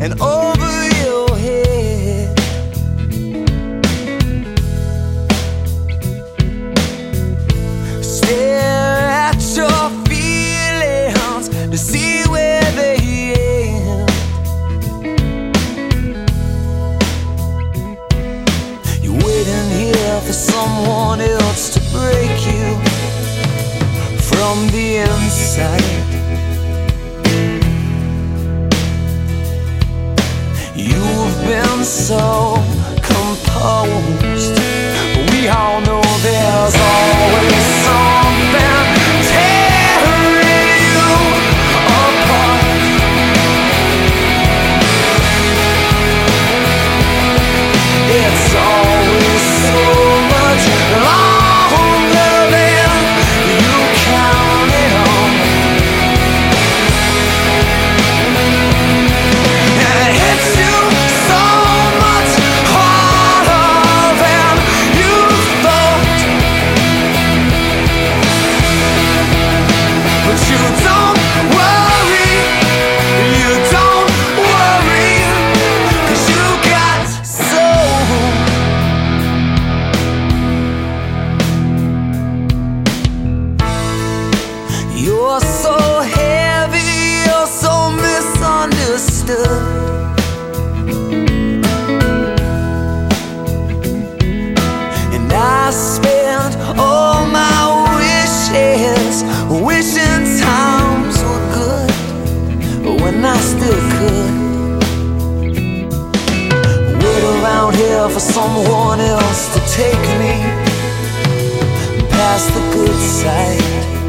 and over your head. Stare at your feelings to see where they end. You're waiting here for someone else to break you from the inside. You've been so composed, but we all know there's always something tearing you apart. It's always so much longer than you counted on. And it hits you so much harder than you thought. But you don't worry, 'cause you got soul. You're so heavy, you're so misunderstood. And I spent all my wishes wishing times were good, but when I still could. Wait around here for someone else to take me past the good side.